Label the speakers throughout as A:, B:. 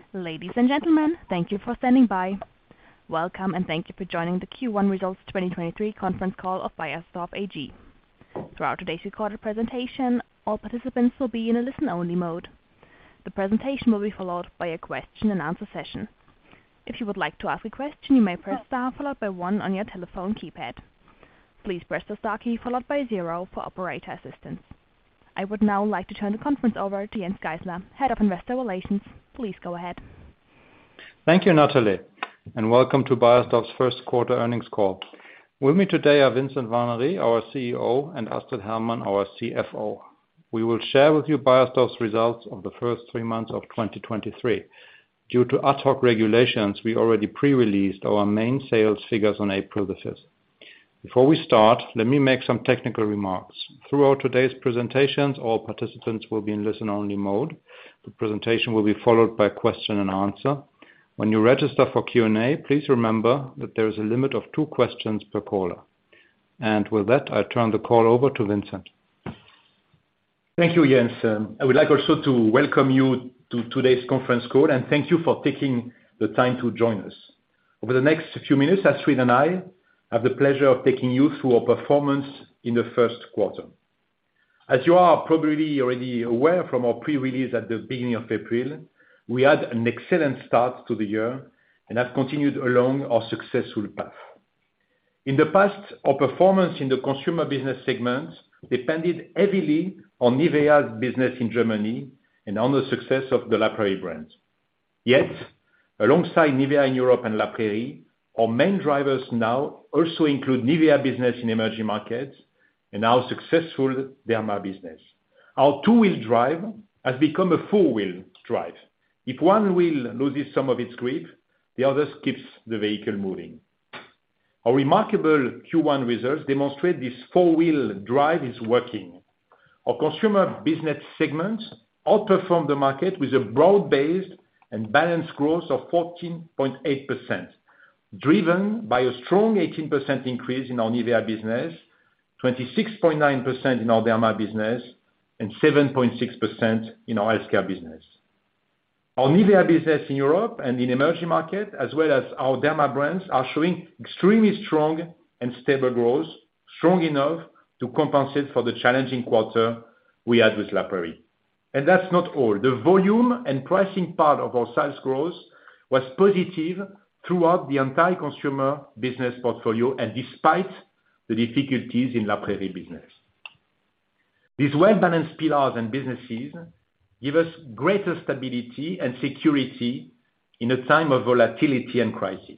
A: Ladies and gentlemen, thank you for standing by. Welcome, and thank you for joining the Q1 Results 2023 conference call of Beiersdorf AG. Throughout today's recorded presentation, all participants will be in a listen-only mode. The presentation will be followed by a question and answer session. If you would like to ask a question, you may press star followed by one on your telephone keypad. Please press the star key followed by zero for operator assistance. I would now like to turn the conference over to Jens Geissler, Head of Investor Relations. Please go ahead.
B: Thank you, Natalie, and welcome to Beiersdorf's first quarter earnings call. With me today are Vincent Warnery, our CEO, and Astrid Hermann, our CFO. We will share with you Beiersdorf's results of the first 3 months of 2023. Due to ad hoc regulations, we already pre-released our main sales figures on April 5th. Before we start, let me make some technical remarks. Throughout today's presentations, all participants will be in listen-only mode. The presentation will be followed by question and answer. When you register for Q&A, please remember that there is a limit of 2 questions per caller. With that, I turn the call over to Vincent.
C: Thank you, Jens. I would like also to welcome you to today's conference call, and thank you for taking the time to join us. Over the next few minutes, Astrid and I have the pleasure of taking you through our performance in the first quarter. As you are probably already aware from our pre-release at the beginning of April, we had an excellent start to the year and have continued along our successful path. In the past, our performance in the consumer business segment depended heavily on NIVEA's business in Germany and on the success of the La Prairie brand. Yet, alongside NIVEA in Europe and La Prairie, our main drivers now also include NIVEA business in emerging markets and our successful Derma business. Our two-wheel drive has become a four-wheel drive. If one wheel loses some of its grip, the other keeps the vehicle moving. Our remarkable Q1 results demonstrate this four-wheel drive is working. Our consumer business segment outperformed the market with a broad-based and balanced growth of 14.8%, driven by a strong 18% increase in our NIVEA business, 26.9% in our Derma business, and 7.6% in our healthcare business. Our NIVEA business in Europe and in emerging markets, as well as our Derma brands, are showing extremely strong and stable growth, strong enough to compensate for the challenging quarter we had with La Prairie. That's not all. The volume and pricing part of our sales growth was positive throughout the entire consumer business portfolio and despite the difficulties in La Prairie business. These well-balanced pillars and businesses give us greater stability and security in a time of volatility and crisis.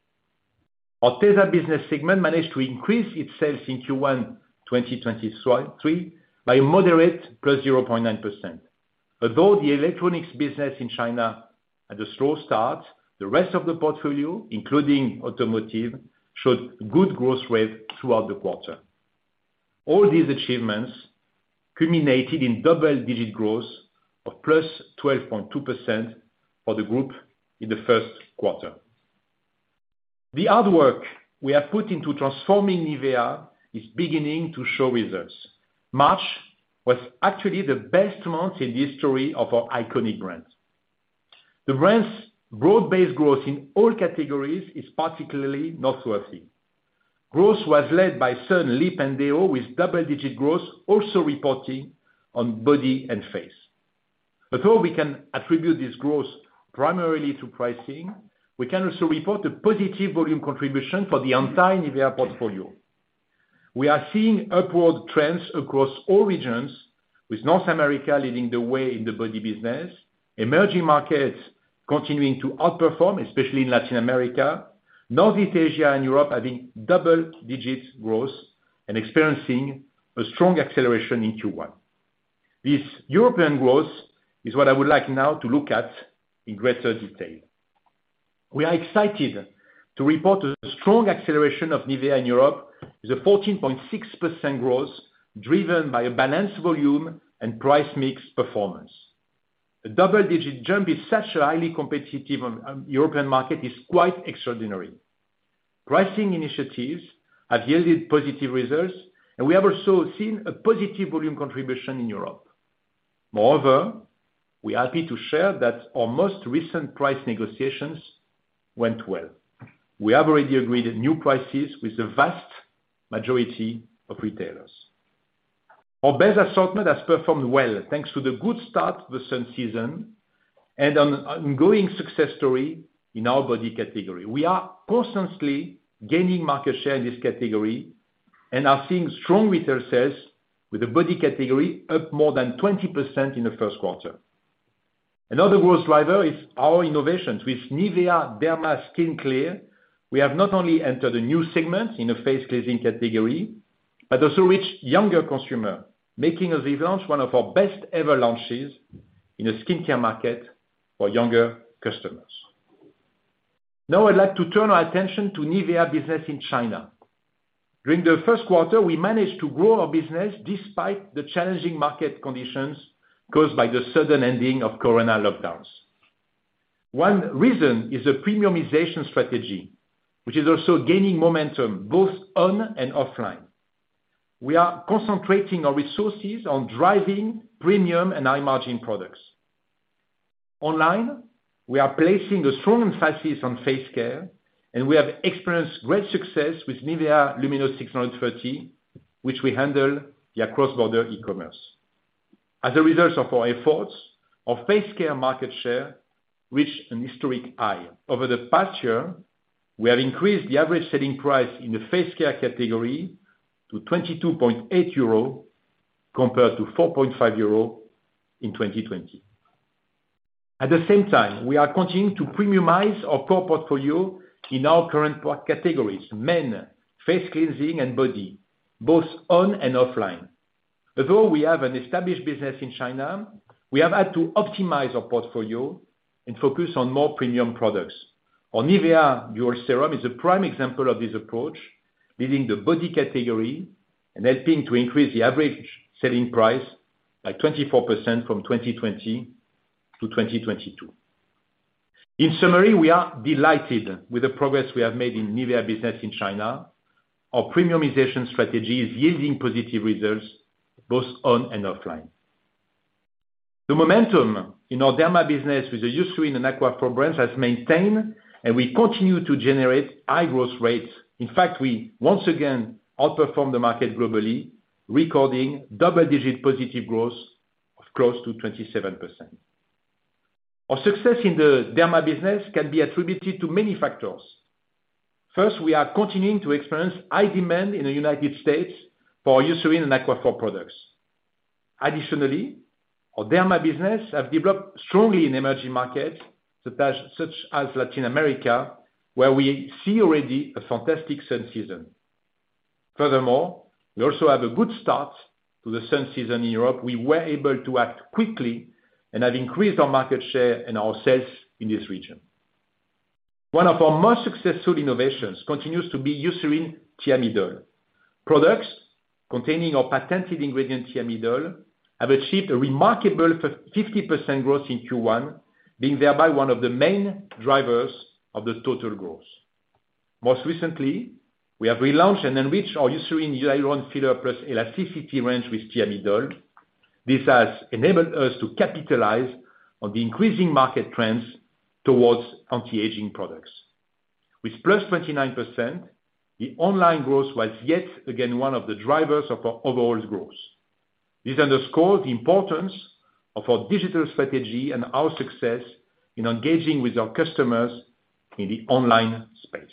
C: Our Tesa business segment managed to increase its sales in Q1 2023 by a moderate +0.9%. Although the electronics business in China had a slow start, the rest of the portfolio, including automotive, showed good growth rate throughout the quarter. All these achievements culminated in double-digit growth of +12.2% for the group in the first quarter. The hard work we have put into transforming NIVEA is beginning to show results. March was actually the best month in the history of our iconic brand. The brand's broad-based growth in all categories is particularly noteworthy. Growth was led by sun, lip, and deo, with double-digit growth also reporting on body and face. Although we can attribute this growth primarily to pricing, we can also report a positive volume contribution for the entire NIVEA portfolio. We are seeing upward trends across all regions, with North America leading the way in the body business, emerging markets continuing to outperform, especially in Latin America, Northeast Asia and Europe having double-digit growth and experiencing a strong acceleration in Q1. This European growth is what I would like now to look at in greater detail. We are excited to report a strong acceleration of NIVEA in Europe with a 14.6% growth driven by a balanced volume and price mix performance. A double-digit jump in such a highly competitive European market is quite extraordinary. Pricing initiatives have yielded positive results, and we have also seen a positive volume contribution in Europe. Moreover, we are happy to share that our most recent price negotiations went well. We have already agreed new prices with the vast majority of retailers. Our base assortment has performed well thanks to the good start to the sun season and an ongoing success story in our body category. We are constantly gaining market share in this category and are seeing strong retail sales with the body category up more than 20% in the first quarter. Another growth driver is our innovations. With Nivea Derma Skin Clear, we have not only entered a new segment in the face cleansing category, but also reached younger consumer, making us relaunch one of our best ever launches in the skincare market for younger customers. Now I'd like to turn our attention to Nivea business in China. During the first quarter, we managed to grow our business despite the challenging market conditions caused by the sudden ending of corona lockdowns. One reason is the premiumization strategy, which is also gaining momentum both on and offline. We are concentrating our resources on driving premium and high-margin products. Online, we are placing a strong emphasis on face care, and we have experienced great success with Nivea Luminous630, which we handle via cross-border e-commerce. As a result of our efforts, our face care market share reached an historic high. Over the past year, we have increased the average selling price in the face care category to 22.8 euro compared to 4.5 euro in 2020. At the same time, we are continuing to premiumize our core portfolio in our current product categories, men, face cleansing, and body, both on and offline. Although we have an established business in China, we have had to optimize our portfolio and focus on more premium products. Our Nivea Dual Serum is a prime example of this approach, leading the body category and helping to increase the average selling price by 24% from 2020 to 2022. In summary, we are delighted with the progress we have made in Nivea business in China. Our premiumization strategy is yielding positive results both on and offline. The momentum in our Derma business with the Eucerin and Aquaphor brands has maintained, and we continue to generate high growth rates. In fact, we once again outperformed the market globally, recording double-digit positive growth of close to 27%. Our success in the Derma business can be attributed to many factors. First, we are continuing to experience high demand in the United States for our Eucerin and Aquaphor products. Additionally, our Derma business have developed strongly in emerging markets, such as Latin America, where we see already a fantastic sun season. Furthermore, we also have a good start to the sun season in Europe. We were able to act quickly and have increased our market share and our sales in this region. One of our most successful innovations continues to be Eucerin Thiamidol. Products containing our patented ingredient Thiamidol have achieved a remarkable 50% growth in Q1, being thereby one of the main drivers of the total growth. Most recently, we have relaunched and enriched our Eucerin Hyaluron Filler Plus Elasticity range with Thiamidol. This has enabled us to capitalize on the increasing market trends towards anti-aging products. With +29%, the online growth was yet again one of the drivers of our overall growth. This underscores the importance of our digital strategy and our success in engaging with our customers in the online space.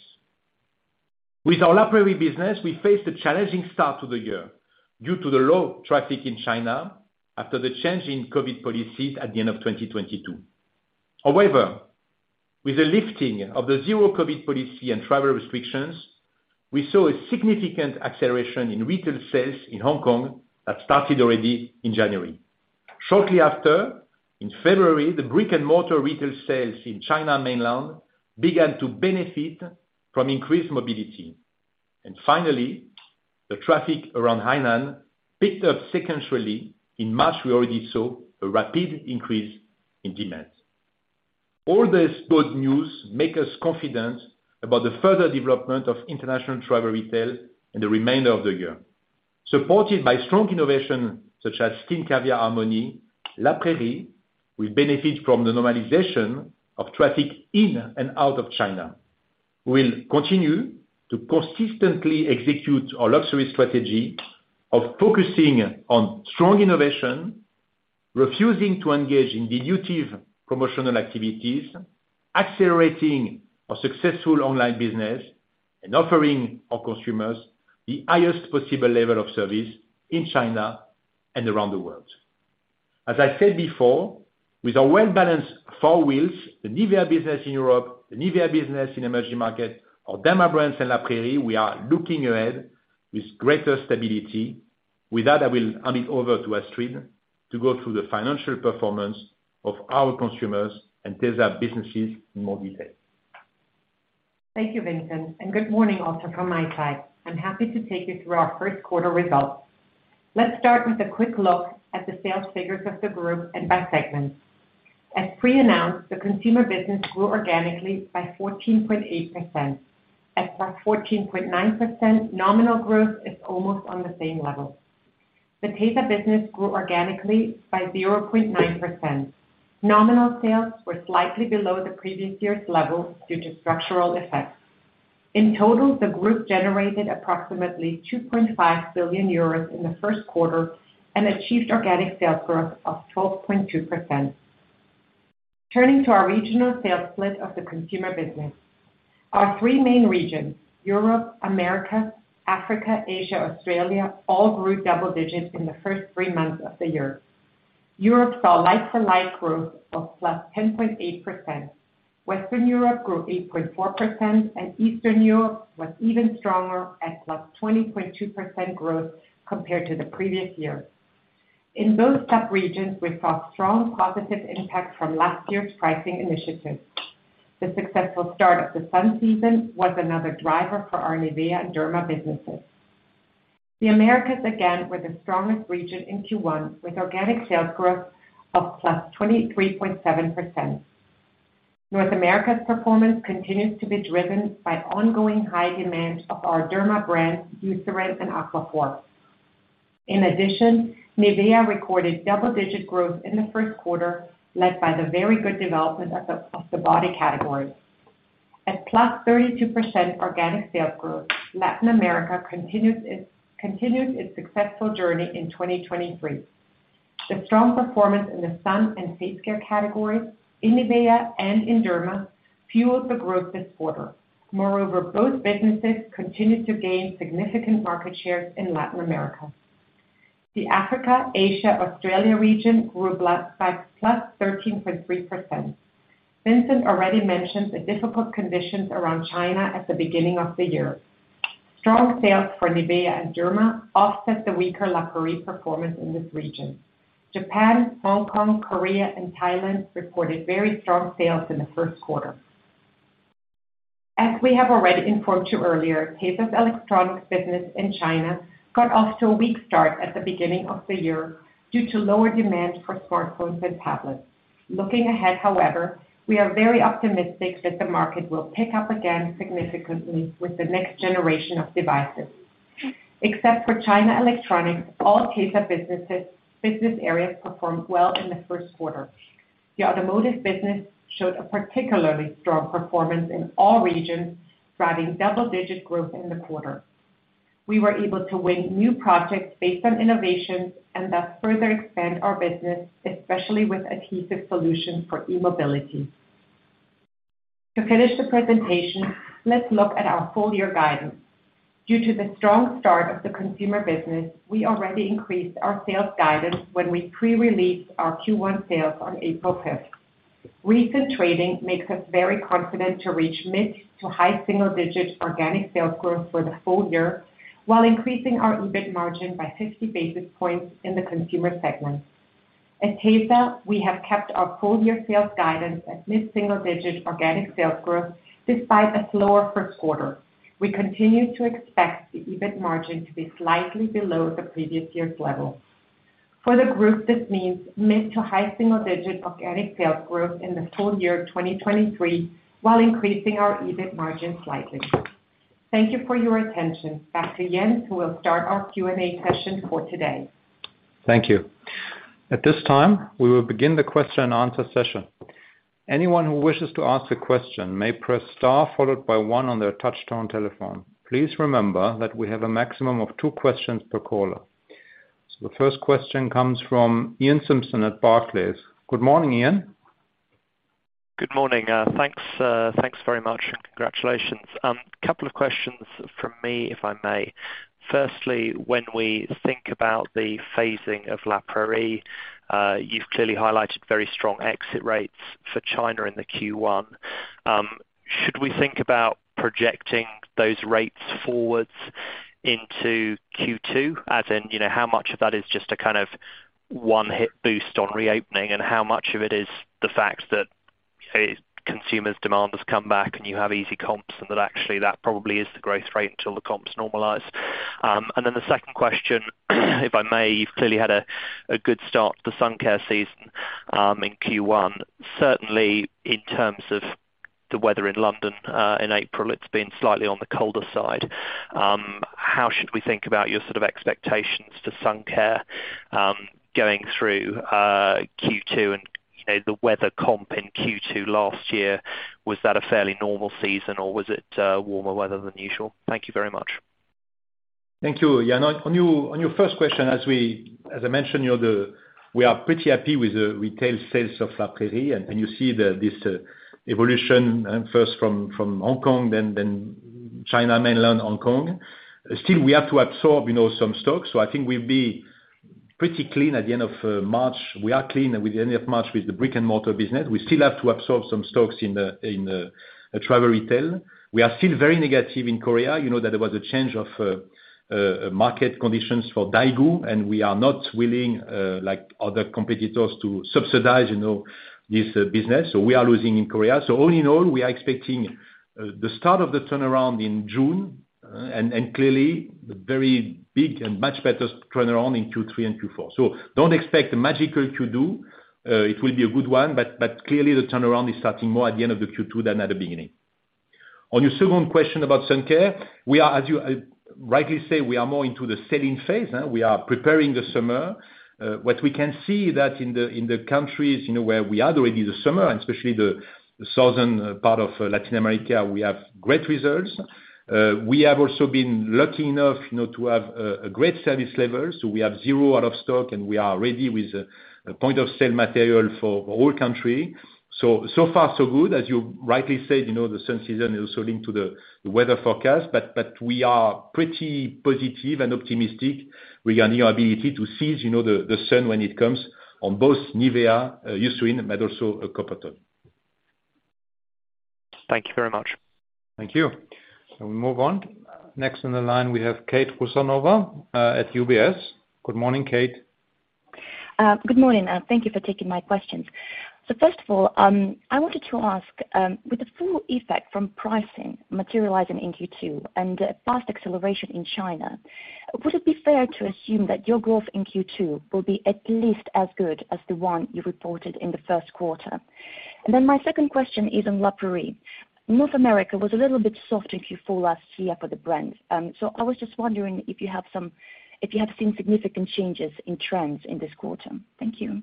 C: With our La Prairie business, we faced a challenging start to the year due to the low traffic in China after the change in COVID policies at the end of 2022. However, with the lifting of the zero COVID policy and travel restrictions, we saw a significant acceleration in retail sales in Hong Kong that started already in January. Shortly after, in February, the brick-and-mortar retail sales in China mainland began to benefit from increased mobility. And finally, the traffic around Hainan picked up sequentially. In March, we already saw a rapid increase in demand. All this good news make us confident about the further development of international travel retail in the remainder of the year. Supported by strong innovation such as Skin Caviar Harmony, La Prairie will benefit from the normalization of traffic in and out of China. We will continue to consistently execute our luxury strategy of focusing on strong innovation, refusing to engage in dilutive promotional activities, accelerating our successful online business, and offering our consumers the highest possible level of service in China and around the world. As I said before, with our well-balanced four wheels, the NIVEA business in Europe, the NIVEA business in emerging markets, our Derma brands and La Prairie, we are looking ahead with greater stability. With that, I will hand it over to Astrid to go through the financial performance of our consumers and tesa businesses in more detail.
D: Thank you, Vincent, and good morning also from my side. I'm happy to take you through our first quarter results. Let's start with a quick look at the sales figures of the group and by segment. As pre-announced, the consumer business grew organically by 14.8%. At plus 14.9%, nominal growth is almost on the same level. The tesa business grew organically by 0.9%. Nominal sales were slightly below the previous year's level due to structural effects. In total, the group generated approximately 2.5 billion euros in the first quarter and achieved organic sales growth of 12.2%. Turning to our regional sales split of the consumer business. Our three main regions, Europe, Americas, Africa, Asia, Australia, all grew double digits in the first 3 months of the year. Europe saw like-for-like growth of plus 10.8%. Western Europe grew 8.4%, and Eastern Europe was even stronger at plus 20.2% growth compared to the previous year. In both sub-regions, we saw strong positive impact from last year's pricing initiatives. The successful start of the sun season was another driver for our NIVEA and Derma businesses. The Americas again were the strongest region in Q1 with organic sales growth of plus 23.7%. North America's performance continues to be driven by ongoing high demand of our Derma brands, Eucerin and Aquaphor. In addition, NIVEA recorded double-digit growth in the first quarter, led by the very good development of the body category. At plus 32% organic sales growth, Latin America continued its successful journey in 2023. The strong performance in the sun and face care categories, in NIVEA and in Derma, fueled the growth this quarter. Moreover, both businesses continued to gain significant market shares in Latin America. The Africa, Asia, Australia region grew by plus 13.3%. Vincent already mentioned the difficult conditions around China at the beginning of the year. Strong sales for NIVEA and Derma offset the weaker La Prairie performance in this region. Japan, Hong Kong, Korea, and Thailand reported very strong sales in the first quarter. As we have already informed you earlier, tesa's electronics business in China got off to a weak start at the beginning of the year due to lower demand for smartphones and tablets. Looking ahead, however, we are very optimistic that the market will pick up again significantly with the next generation of devices. Except for China electronics, all tesa business areas performed well in the first quarter. The automotive business showed a particularly strong performance in all regions, driving double-digit growth in the quarter. We were able to win new projects based on innovations and thus further expand our business, especially with adhesive solutions for e-mobility. To finish the presentation, let's look at our full-year guidance. Due to the strong start of the consumer business, we already increased our sales guidance when we pre-released our Q1 sales on April 5th. Recent trading makes us very confident to reach mid to high single-digit organic sales growth for the full year, while increasing our EBIT margin by 50 basis points in the consumer segment. At tesa, we have kept our full-year sales guidance at mid-single-digit organic sales growth despite a slower first quarter. We continue to expect the EBIT margin to be slightly below the previous year's level. For the group, this means mid to high single-digit organic sales growth in the full year 2023, while increasing our EBIT margin slightly. Thank you for your attention. Back to Jens, who will start our Q&A session for today.
B: Thank you. At this time, we will begin the question and answer session. Anyone who wishes to ask a question may press star followed by one on their touch-tone telephone. Please remember that we have a maximum of 2 questions per caller. So the first question comes from Ian Simpson at Barclays. Good morning, Ian.
E: Good morning. Thanks very much, and congratulations. Couple of questions from me, if I may. Firstly, when we think about the phasing of La Prairie, you've clearly highlighted very strong exit rates for China in the Q1. Should we think about projecting those rates forwards into Q2? As in, how much of that is just a kind of one-hit boost on reopening, and how much of it is the fact that consumers' demand has come back and you have easy comps, and that actually that probably is the growth rate until the comps normalize? And then the second question, if I may, you've clearly had a good start to the sun care season in Q1. Certainly in terms of the weather in London in April, it's been slightly on the colder side. How should we think about your sort of expectations for sun care going through Q2, and the weather comp in Q2 last year, was that a fairly normal season, or was it warmer weather than usual? Thank you very much.
C: Thank you. Yeah, on your first question, as I mentioned, we are pretty happy with the retail sales of La Prairie, and you see this evolution first from Hong Kong, then China mainland, Hong Kong. Still, we have to absorb some stock, so I think we'll be pretty clean at the end of March. We are clean with the end of March with the brick and mortar business. We still have to absorb some stocks in the travel retail. We are still very negative in Korea. That there was a change of market conditions for Daigou, and we are not willing, like other competitors, to subsidize this business. So we are losing in Korea. So all in all, we are expecting the start of the turnaround in June, and clearly very big and much better turnaround in Q3 and Q4. So don't expect a magical Q2. It will be a good one, but clearly the turnaround is starting more at the end of the Q2 than at the beginning. On your second question about sun care, we are, as you rightly say, we are more into the selling phase. We are preparing the summer. What we can see that in the countries where we had already the summer, and especially the southern part of Latin America, we have great results. We have also been lucky enough to have a great service level, so we have 0 out of stock, and we are ready with a point of sale material for the whole country. So far so good. As you rightly said, the sun season is also linked to the weather forecast, but we are pretty positive and optimistic regarding our ability to seize the sun when it comes on both Nivea, Eucerin, but also Coppertone.
E: Thank you very much.
B: Thank you. So we move on. Next on the line we have Kate Rusanova at UBS. Good morning, Kate.
F: Good morning. Thank you for taking my questions. So first of all, I wanted to ask, with the full effect from pricing materializing in Q2 and fast acceleration in China, would it be fair to assume that your growth in Q2 will be at least as good as the one you reported in the first quarter? And then my second question is on La Prairie. North America was a little bit soft in Q4 last year for the brand. So I was just wondering if you have seen significant changes in trends in this quarter. Thank you.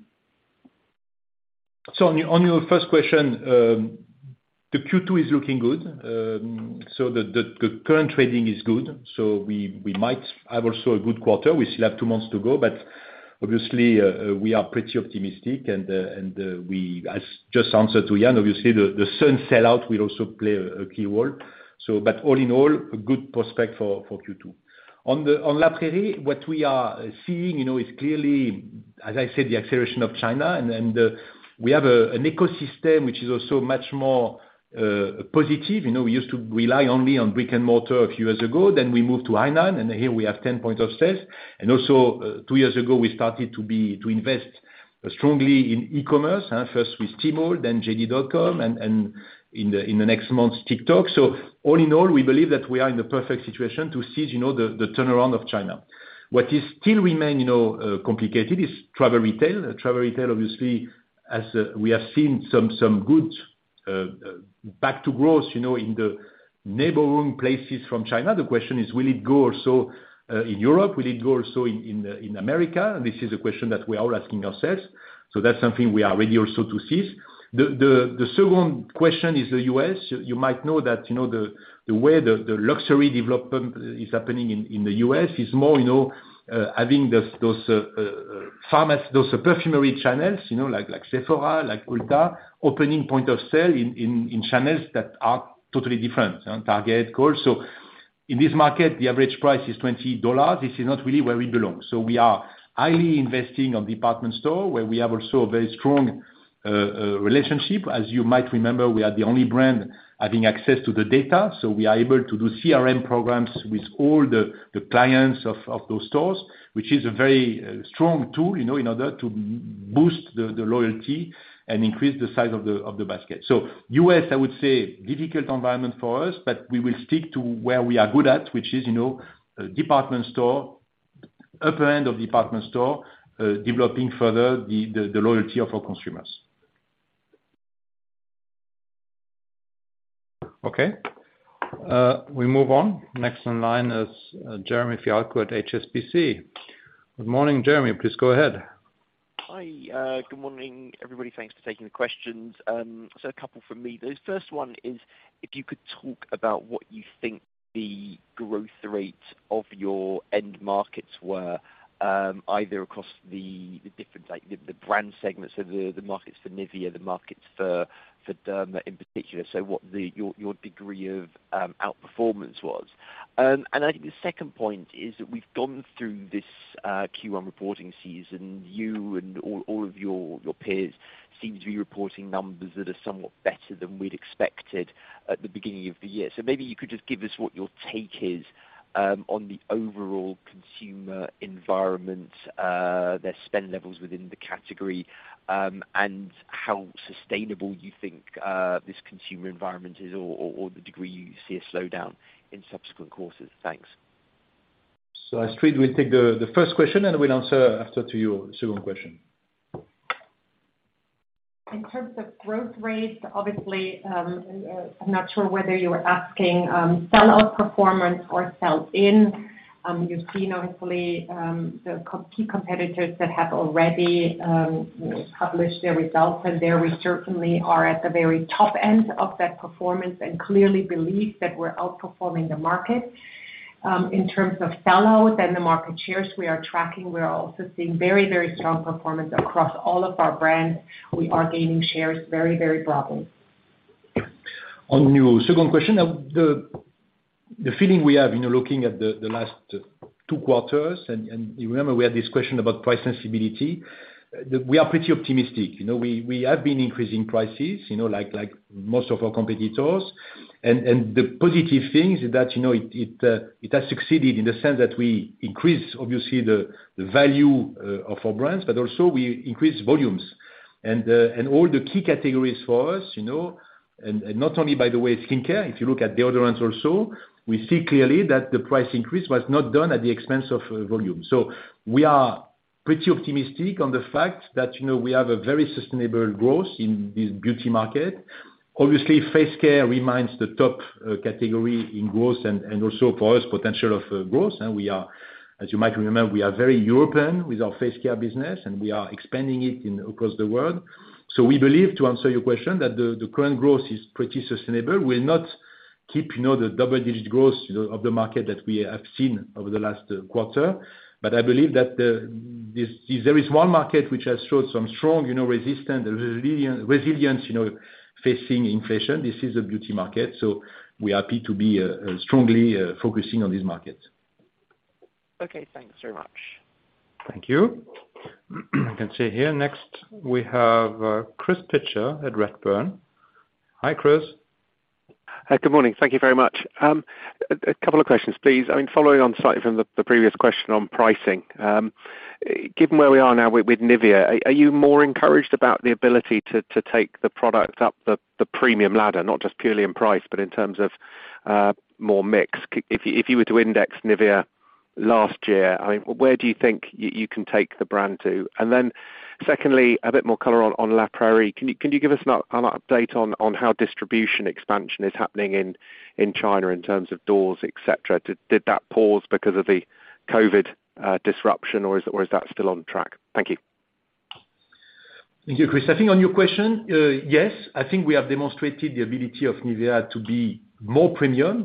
C: So on your first question, the Q2 is looking good. So the current trading is good. So we might have also a good quarter. We still have 2 months to go, but obviously we are pretty optimistic, and we, as just answered to Jan, obviously the sun sellout will also play a key role. So, but all in all, a good prospect for Q2. On La Prairie, what we are seeing, is clearly, as I said, the acceleration of China, and we have an ecosystem which is also much more positive. We used to rely only on brick and mortar a few years ago. Then we moved to Hainan, and here we have 10 points of sales. And also 2 years ago we started to invest strongly in e-commerce. First with Tmall, then JD.com, and in the next months TikTok. So all in all, we believe that we are in the perfect situation to seize the turnaround of China. What is still remain complicated is travel retail. Travel retail, obviously, as we have seen some good back to growth in the neighboring places from China. The question is, will it go also in Europe? Will it go also in America? And this is a question that we are all asking ourselves. So that's something we are ready also to seize. The second question is the US. You might know that the way the luxury development is happening in the US is more having those perfumery channels, like Sephora, like Ulta, opening point of sale in channels that are totally different, Target, Kohl's. So in this market, the average price is $20. This is not really where we belong. So we are highly investing on department store, where we have also a very strong relationship. As you might remember, we are the only brand having access to the data, so we are able to do CRM programs with all the clients of those stores, which is a very strong tool, in order to boost the loyalty and increase the size of the basket. So US, I would say, difficult environment for us, but we will stick to where we are good at, which is, department store, upper end of department store, developing further the loyalty of our consumers.
B: Okay. We move on. Next in line is Jeremy Fialko at HSBC. Good morning, Jeremy. Please go ahead.
G: Hi. Good morning, everybody. Thanks for taking the questions. So a couple from me. The first one is if you could talk about what you think the growth rate of your end markets were, either across the different, like the brand segments, so the markets for Nivea, the markets for Derma in particular. So what your degree of outperformance was. And I think the second point is that we've gone through this Q1 reporting season. You and all of your peers seem to be reporting numbers that are somewhat better than we'd expected at the beginning of the year. So maybe you could just give us what your take is on the overall consumer environment, their spend levels within the category, and how sustainable you think this consumer environment is, or the degree you see a slowdown in subsequent quarters. Thanks.
C: So Astrid will take the first question, and we'll answer after to your second question.
D: In terms of growth rates, obviously, I'm not sure whether you were asking sell-out performance or sell-in. You've seen, obviously, the key competitors that have already published their results, and there we certainly are at the very top end of that performance and clearly believe that we're outperforming the market. In terms of sell-out and the market shares we are tracking, we are also seeing very, very strong performance across all of our brands. We are gaining shares very, very broadly.
C: On your second question, the feeling we have, looking at the last 2 quarters, and you remember we had this question about price sensibility. We are pretty optimistic. We have been increasing prices, like most of our competitors. And the positive thing is that, it has succeeded in the sense that we increase, obviously, the value of our brands, but also we increase volumes. And all the key categories for us, and not only, by the way, skincare, if you look at deodorants also, we see clearly that the price increase was not done at the expense of volume. So we are pretty optimistic on the fact that, we have a very sustainable growth in this beauty market. Obviously, face care remains the top category in growth and also for us, potential of growth. And we are, as you might remember, we are very European with our face care business, and we are expanding it across the world. So we believe, to answer your question, that the current growth is pretty sustainable. We'll not keep, the double-digit growth, of the market that we have seen over the last quarter. But I believe that there is one market which has showed some strong, resilience, facing inflation. This is a beauty market, so we're happy to be strongly focusing on this market.
G: Okay, thanks very much.
B: Thank you. I can see here next we have Chris Pitcher at Redburn. Hi, Chris.
H: Good morning. Thank you very much. A couple of questions, please. Following on slightly from the previous question on pricing, given where we are now with Nivea, are you more encouraged about the ability to take the product up the premium ladder, not just purely in price, but in terms of more mix? If you were to index Nivea last year, where do you think you can take the brand to? And then secondly, a bit more color on La Prairie. Can you give us an update on how distribution expansion is happening in China in terms of doors, etc.? Did that pause because of the COVID disruption, or is that still on track? Thank you.
C: Thank you, Chris. I think on your question, yes, I think we have demonstrated the ability of NIVEA to be more premium.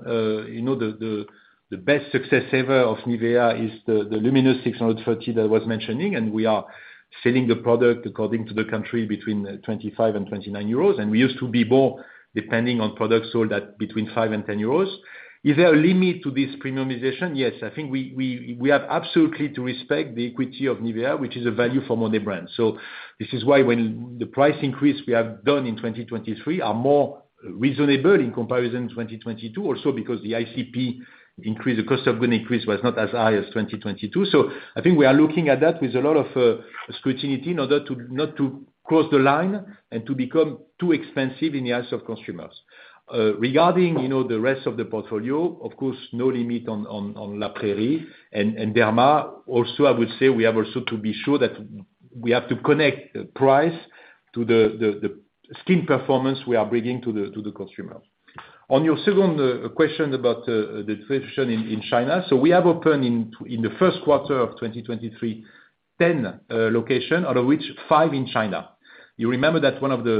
C: The best success ever of NIVEA is the Luminous 630 that I was mentioning, and we are selling the product according to the country between 25 and 29 euros, and we used to be more depending on products sold at between 5 and 10 euros. Is there a limit to this premiumization? Yes, I think we have absolutely to respect the equity of NIVEA, which is a value for money brand. So this is why when the price increase we have done in 2023 are more reasonable in comparison to 2022, also because the ICP increase, the cost of goods increase was not as high as 2022. So I think we are looking at that with a lot of scrutiny in order to not to cross the line and to become too expensive in the eyes of consumers. Regarding, the rest of the portfolio, of course, no limit on La Prairie and Derma. Also, I would say we have also to be sure that we have to connect the price to the skin performance we are bringing to the consumer. On your second question about the distribution in China, so we have opened in the first quarter of 2023 10 locations, out of which 5 in China. You remember that one of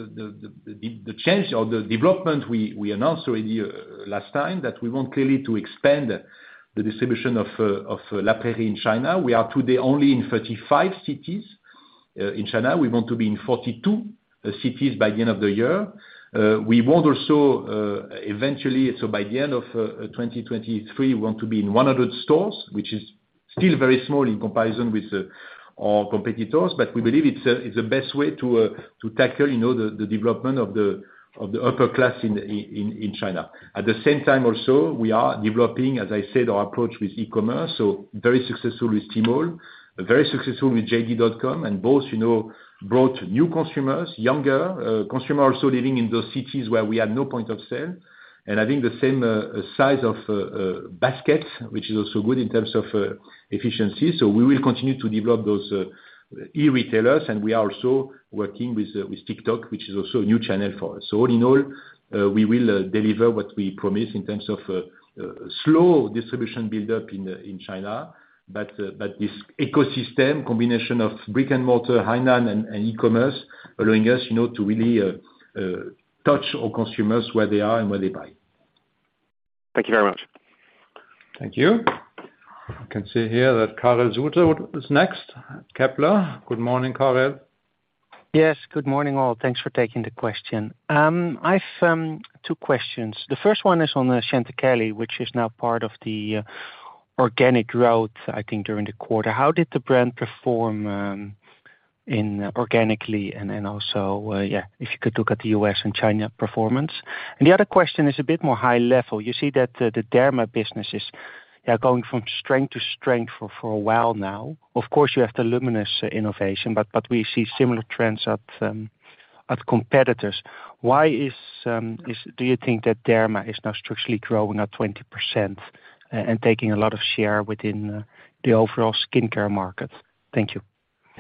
C: the change or the development we announced already last time, that we want clearly to expand the distribution of La Prairie in China. We are today only in 35 cities in China. We want to be in 42 cities by the end of the year. We want also eventually, so by the end of 2023, we want to be in 100 stores, which is still very small in comparison with our competitors, but we believe it's the best way to tackle, the development of the upper class in China. At the same time, also, we are developing, as I said, our approach with e-commerce. So very successful with Tmall, very successful with JD.com, and both, brought new consumers, younger consumers also living in those cities where we had no point of sale, and having the same size of basket, which is also good in terms of efficiency. So we will continue to develop those e-retailers, and we are also working with TikTok, which is also a new channel for us. So all in all, we will deliver what we promise in terms of slow distribution build-up in China, but this ecosystem combination of brick and mortar, Hainan and e-commerce, allowing us, to really touch our consumers where they are and where they buy.
H: Thank you very much.
B: Thank you. I can see here that Karel Zoete is next. Kepler. Good morning, Karel.
I: Yes, good morning, all. Thanks for taking the question. I've 2 questions. The first one is on the Chantecaille, which is now part of the organic growth, I think, during the quarter. How did the brand perform in organically, and also, if you could look at the US and China performance. And the other question is a bit more high level. You see that the Derma business is going from strength to strength for a while now. Of course, you have the Luminous innovation, but we see similar trends at competitors. Why do you think that Derma is now structurally growing at 20% and taking a lot of share within the overall skincare market? Thank you.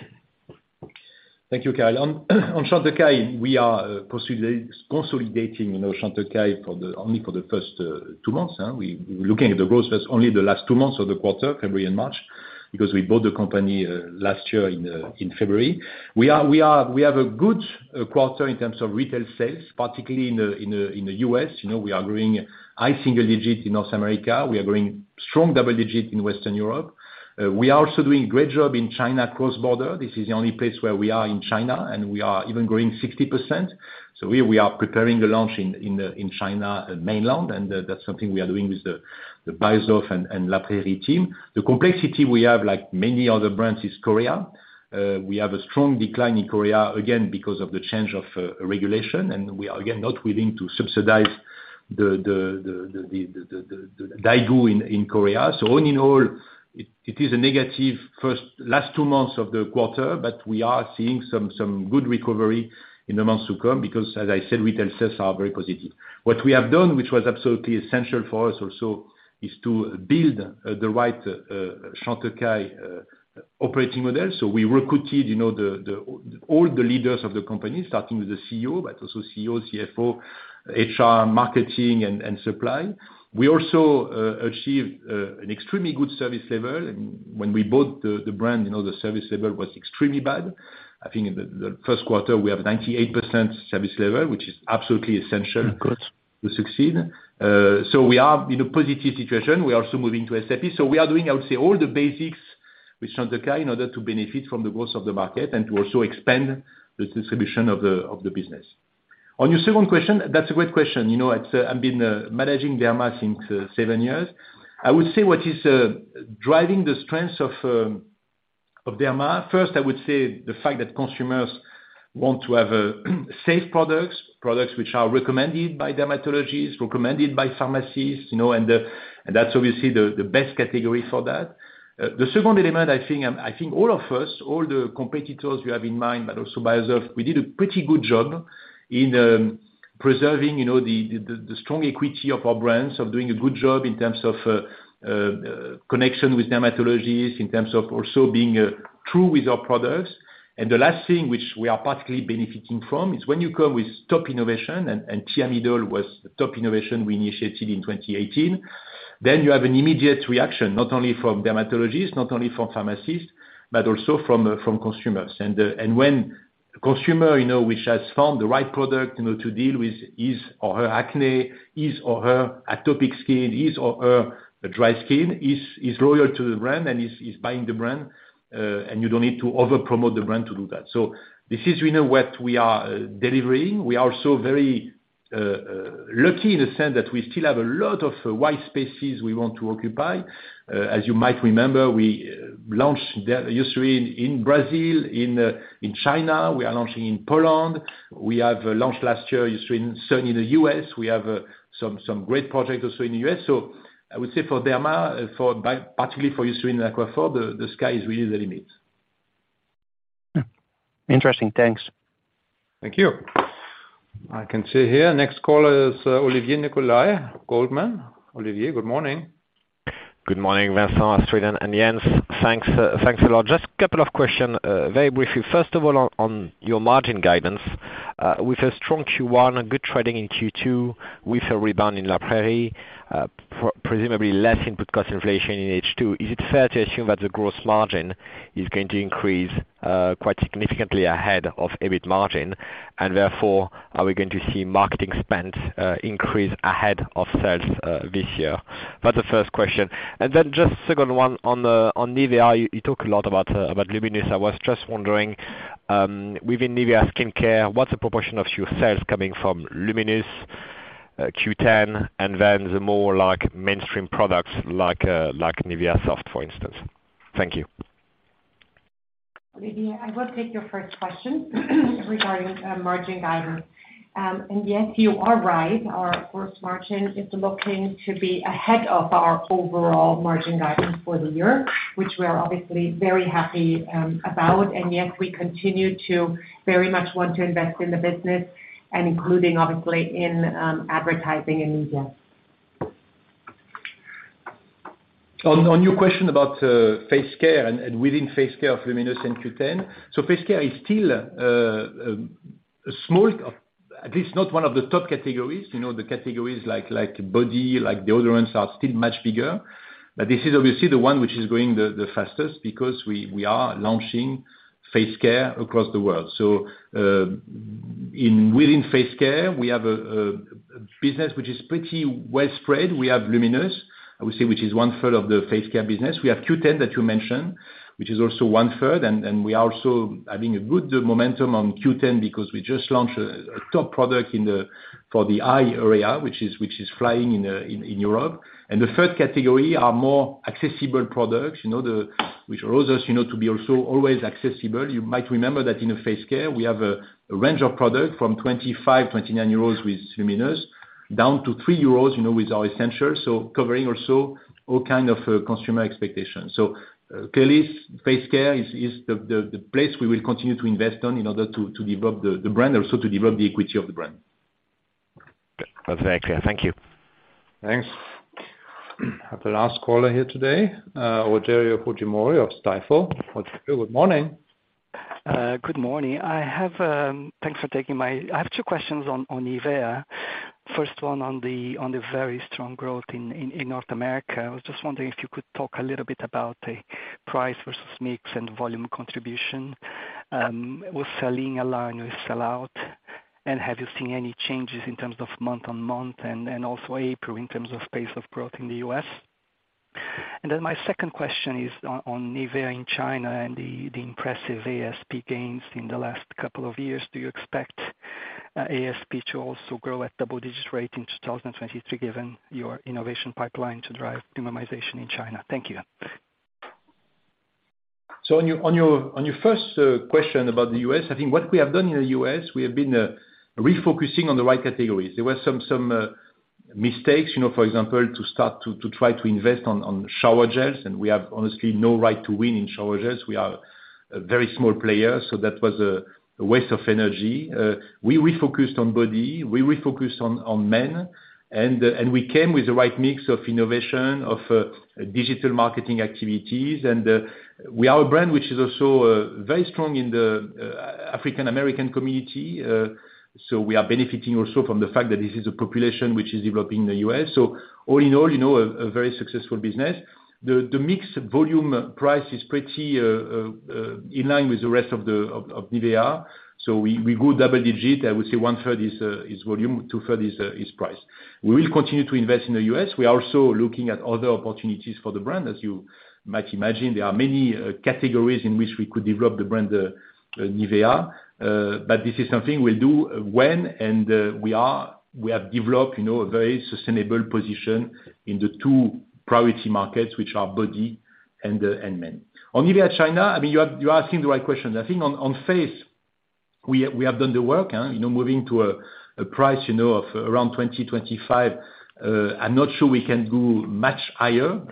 C: Thank you, Karel. On Chantecaille, we are consolidating, Chantecaille only for the first 2 months. We're looking at the growth that's only the last 2 months of the quarter, February and March, because we bought the company last year in February. We have a good quarter in terms of retail sales, particularly in the US. We are growing high single digit in North America. We are growing strong double digit in Western Europe. We are also doing a great job in China cross-border. This is the only place where we are in China, and we are even growing 60%. So we are preparing the launch in China mainland, and that's something we are doing with the Beiersdorf and La Prairie team. The complexity we have, like many other brands, is Korea. We have a strong decline in Korea, again, because of the change of regulation, and we are, again, not willing to subsidize the Daigou in Korea. So all in all, it is a negative last 2 months of the quarter, but we are seeing some good recovery in the months to come because, as I said, retail sales are very positive. What we have done, which was absolutely essential for us also, is to build the right Chantecaille operating model. So we recruited, all the leaders of the company, starting with the CEO, but also CEO, CFO, HR, marketing, and supply. We also achieved an extremely good service level. And when we bought the brand, the service level was extremely bad. I think in the first quarter, we have 98% service level, which is absolutely essential to succeed. So we are in a positive situation. We are also moving to SAP. So we are doing, I would say, all the basics with Chantecaille in order to benefit from the growth of the market and to also expand the distribution of the business. On your second question, that's a great question. I've been managing Derma since 7 years. I would say what is driving the strength of Derma, first, I would say the fact that consumers want to have safe products which are recommended by dermatologists, recommended by pharmacists, and that's obviously the best category for that. The second element, I think all of us, all the competitors you have in mind, but also Beiersdorf, we did a pretty good job in preserving, the strong equity of our brands, of doing a good job in terms of connection with dermatologists, in terms of also being true with our products. And the last thing which we are particularly benefiting from is when you come with top innovation, and Thiamidol was the top innovation we initiated in 2018, then you have an immediate reaction, not only from dermatologists, not only from pharmacists, but also from consumers. And when a consumer, which has found the right product, to deal with his or her acne, his or her atopic skin, his or her dry skin, is loyal to the brand and is buying the brand, and you don't need to over-promote the brand to do that. So this is, what we are delivering. We are also very lucky in the sense that we still have a lot of white spaces we want to occupy. As you might remember, we launched Eucerin in Brazil, in China. We are launching in Poland. We have launched last year Eucerin Sun in the US. We have some great projects also in the US. So I would say for Derma, particularly for Eucerin and Aquaphor, the sky is really the limit.
I: Interesting. Thanks.
B: Thank you. I can see here. Next caller is Olivier Nicolai, Goldman. Olivier, good morning.
J: Good morning, Vincent, Astrid, and Jens. Thanks a lot. Just a couple of questions, very briefly. First of all, on your margin guidance, with a strong Q1, a good trading in Q2, with a rebound in La Prairie, presumably less input cost inflation in H2, is it fair to assume that the gross margin is going to increase quite significantly ahead of EBIT margin, and therefore are we going to see marketing spend increase ahead of sales this year? That's the first question. And then just second one on Nivea, you talk a lot about Luminous. I was just wondering, within Nivea skincare, what's the proportion of your sales coming from Luminous, Q10, and then the more like mainstream products like Nivea Soft, for instance? Thank you.
D: Olivier, I will take your first question regarding margin guidance. And yes, you are right. Our gross margin is looking to be ahead of our overall margin guidance for the year, which we are obviously very happy about. And yes, we continue to very much want to invest in the business, and including obviously in advertising and media.
C: On your question about face care and within face care of Luminous and Q10, so face care is still a small, at least not one of the top categories. The categories like body, like deodorants are still much bigger. But this is obviously the one which is going the fastest because we are launching face care across the world. So within face care, we have a business which is pretty well spread. We have Luminous, I would say, which is 1/3 of the face care business. We have Q10 that you mentioned, which is also 1/3, and we are also having a good momentum on Q10 because we just launched a top product for the eye area, which is flying in Europe. And the third category are more accessible products, which allows us, to be also always accessible. You might remember that in a face care, we have a range of products from 29 euros with Luminous down to 3 euros, with our essentials. So covering also all kind of consumer expectations. So clearly, face care is the place we will continue to invest on in order to develop the brand, also to develop the equity of the brand.
J: That's very clear. Thank you.
B: Thanks. I have the last caller here today, Rogerio Fujimori of Stifel. Good morning.
K: Good morning. Thanks for taking I have two questions on Nivea. First one on the very strong growth in North America. I was just wondering if you could talk a little bit about the price versus mix and volume contribution. Was sell-in aligned with sell-out? And have you seen any changes in terms of month-on-month and also April in terms of pace of growth in the U.S.? And then my second question is on NIVEA in China and the impressive ASP gains in the last couple of years. Do you expect ASP to also grow at double-digit rate in 2023, given your innovation pipeline to drive premiumization in China? Thank you.
C: So on your first question about the U.S., I think what we have done in the U.S., we have been refocusing on the right categories. There were some mistakes, for example, to start to try to invest on shower gels, and we have honestly no right to win in shower gels. We are a very small player, so that was a waste of energy. We refocused on body, we refocused on men, and we came with the right mix of innovation, of digital marketing activities, and we are a brand which is also very strong in the African American community. So we are benefiting also from the fact that this is a population which is developing in the U.S. So all in all, a very successful business. The mix volume price is pretty in line with the rest of NIVEA. So we go double digit. I would say 1/3 is volume, 2/3 is price. We will continue to invest in the U.S. We are also looking at other opportunities for the brand. As you might imagine, there are many categories in which we could develop the brand NIVEA. But this is something we'll do when we have developed, a very sustainable position in the two priority markets, which are body and men. On NIVEA China, I mean, you're asking the right question. I think on face, we have done the work, moving to a price, of around 20-25. I'm not sure we can go much higher.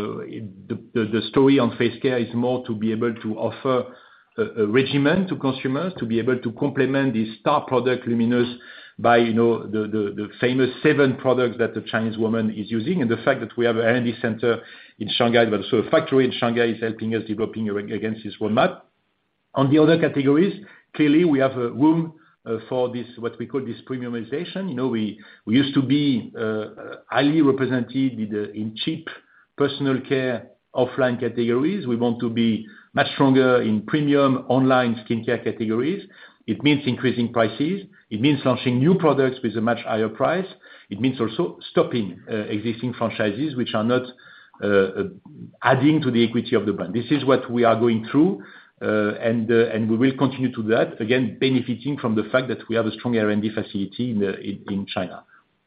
C: The story on face care is more to be able to offer a regimen to consumers, to be able to complement the star product Luminous by, the famous 7 products that the Chinese woman is using. And the fact that we have an R&D center in Shanghai, but also a factory in Shanghai, is helping us developing against this roadmap. On the other categories, clearly we have room for this, what we call this premiumization. We used to be highly represented in cheap personal care offline categories. We want to be much stronger in premium online skincare categories. It means increasing prices. It means launching new products with a much higher price. It means also stopping existing franchises which are not adding to the equity of the brand. This is what we are going through, and we will continue to do that, again, benefiting from the fact that we have a strong R&D facility in China.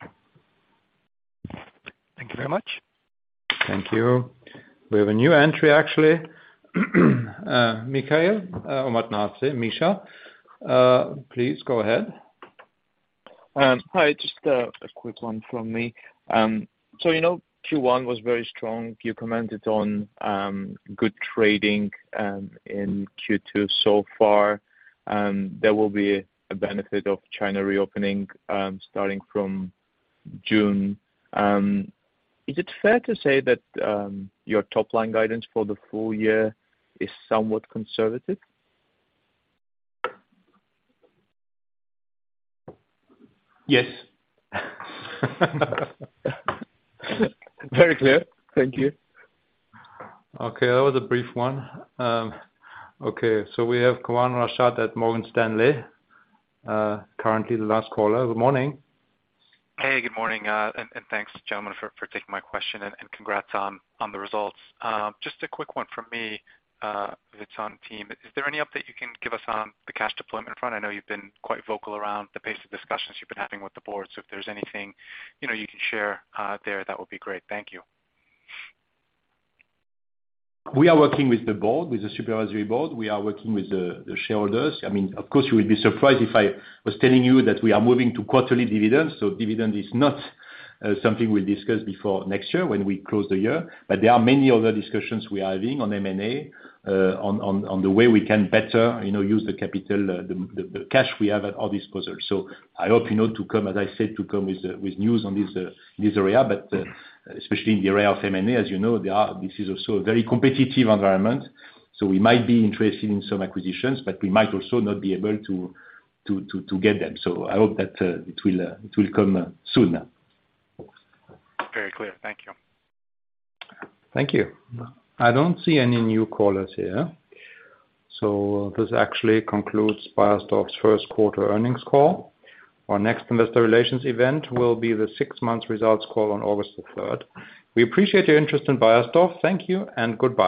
K: Thank you very much.
B: Thank you. We have a new entry, actually. Mikhail Misha, please go ahead.
L: Hi, just a quick one from me. So Q1 was very strong. You commented on good trading in Q2 so far. There will be a benefit of China reopening starting from June. Is it fair to say that your top line guidance for the full year is somewhat conservative?
C: Yes.
L: Very clear. Thank you.
B: Okay, that was a brief one. Okay, so we have Karan Rashad at Morgan Stanley, currently the last caller. Good morning.
M: Hey, good morning, and thanks, gentlemen, for taking my question, and congrats on the results. Just a quick one from me, Vincent team. Is there any update you can give us on the cash deployment front? I know you've been quite vocal around the pace of discussions you've been having with the board, so if there's anything, you can share there, that would be great. Thank you.
C: We are working with the board, with the supervisory board. We are working with the shareholders. I mean, of course, you will be surprised if I was telling you that we are moving to quarterly dividends. So dividend is not something we'll discuss before next year when we close the year. But there are many other discussions we are having on M&A, on the way we can better, use the capital, the cash we have at our disposal. So I hope, to come, as I said, with news on this area, but especially in the area of M&A, as you know, this is also a very competitive environment. So we might be interested in some acquisitions, but we might also not be able to to get them. So I hope that it will come soon.
M: Very clear. Thank you.
B: Thank you. I don't see any new callers here. So this actually concludes Beiersdorf's first quarter earnings call. Our next investor relations event will be the 6-month results call on August the 3rd. We appreciate your interest in Beiersdorf. Thank you and goodbye.